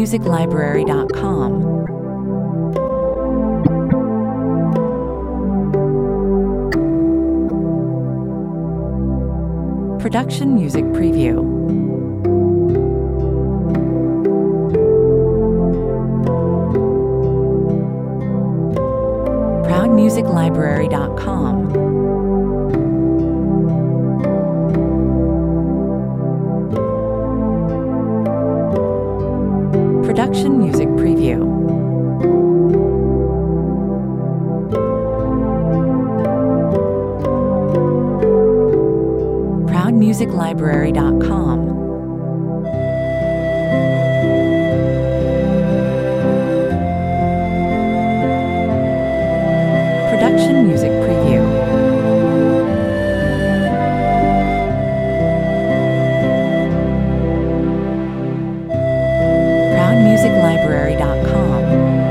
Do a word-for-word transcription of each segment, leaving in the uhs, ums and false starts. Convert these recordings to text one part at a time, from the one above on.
music library dot com. Production Music Preview. proud music library dot com. Production Music Preview. proud music library dot com. Production Music Preview. proud music library dot com.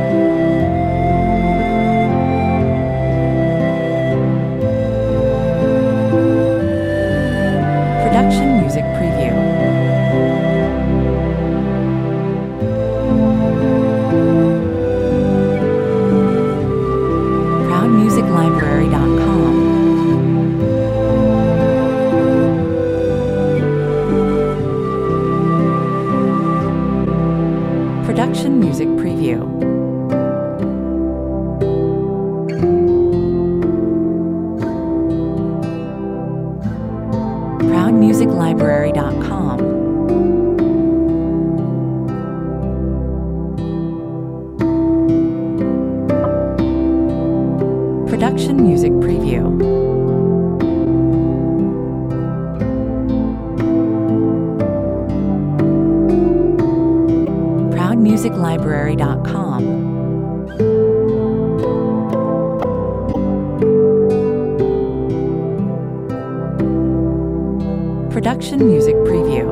Production Music Preview. proud music library dot com. Production Music Preview. proud music library dot com. Production Music Preview. proud music library dot com. Production Music Preview.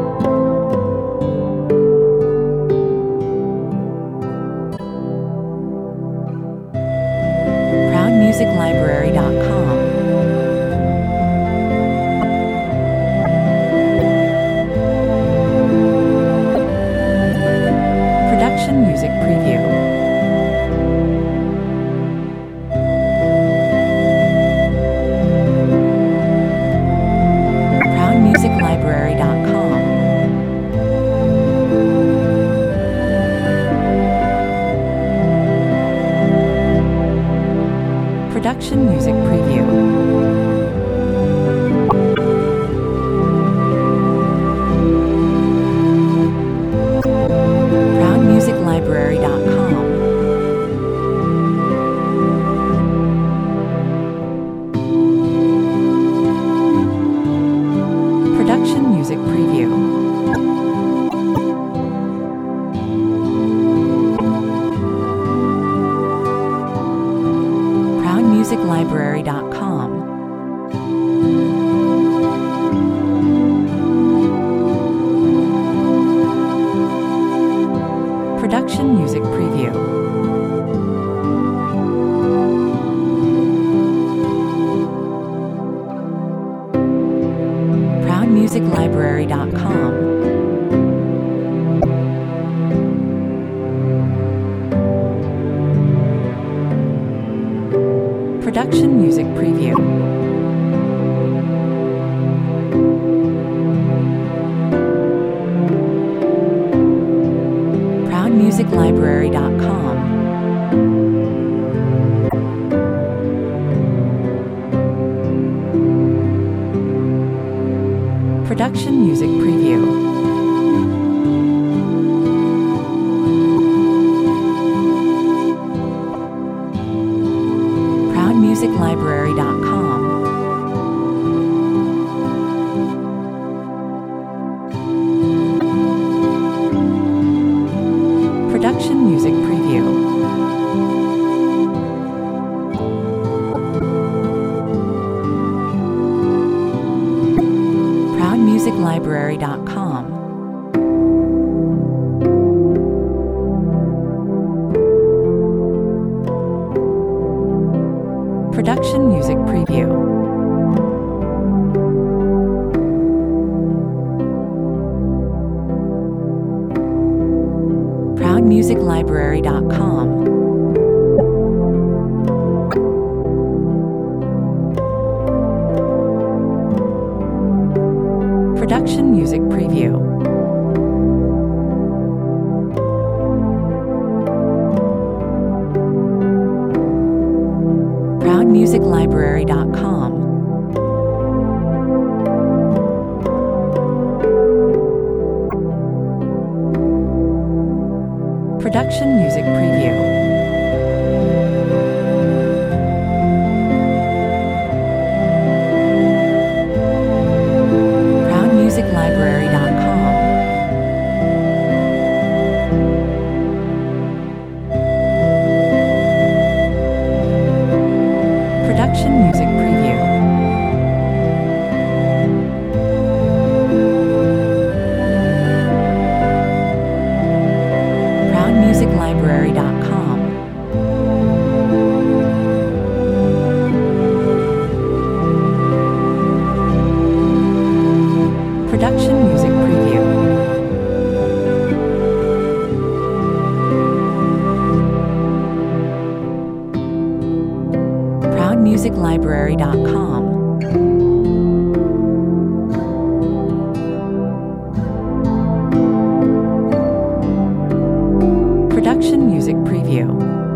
proud music library dot com. Production Music Preview. proud music library dot com. Production Music Preview. proud music library dot com. Production Music Preview. proud music library dot com. Production Music Preview. proud music library dot com. Production Music Preview. proud music library dot com. Production Music Preview. proud music library dot com. Production Music Preview. proud music library dot com. Production Music Preview. music library dot com. Production Music Preview. proud music library dot com. Production Music Preview. proud music library dot com. Production Music Preview. proud music library dot com. Production Music Preview. proud music library dot com. Production Music Preview.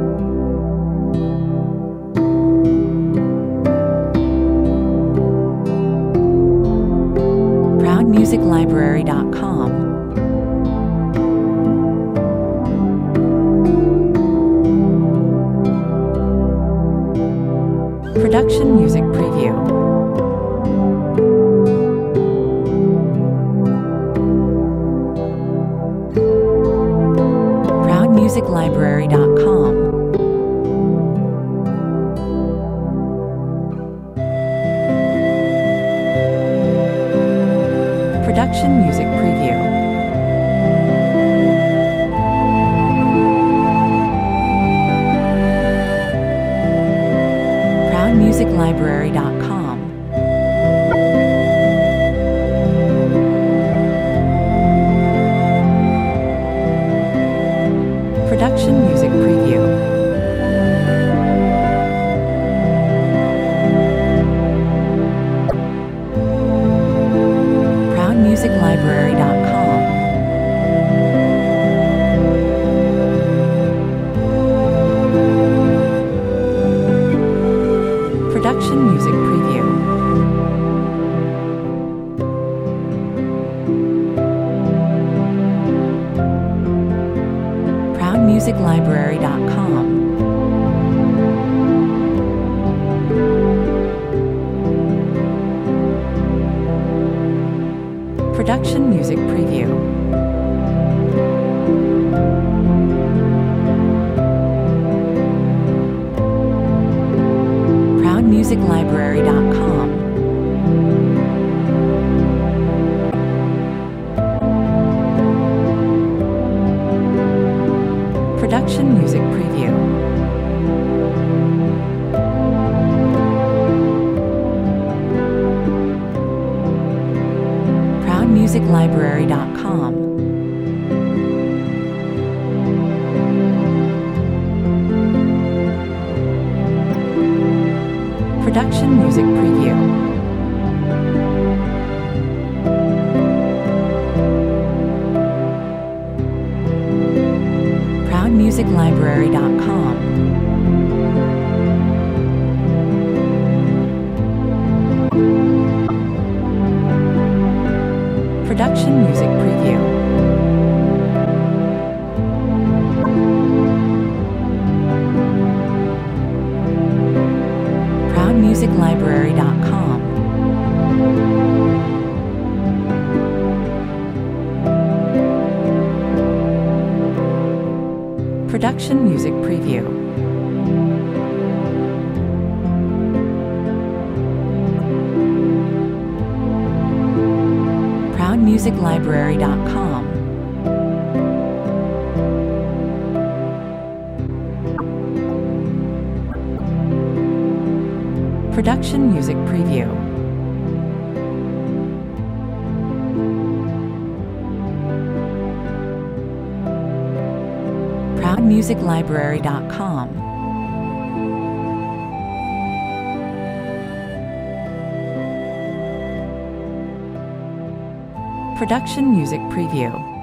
proud music library dot com. Production Music Preview. proud music library dot com. Production Music Preview. proud music library dot com. Production Music Preview. proud music library dot com. Production Music Preview. proud music library dot com. Production Music Preview. proud music library dot com. Production Music Preview. proud music library dot com. Production Music Preview. proud music library dot com. Production Music Preview. proud music library dot com. Production Music Preview. proud music library dot com. Production Music Preview. music library dot com. Production Music Preview.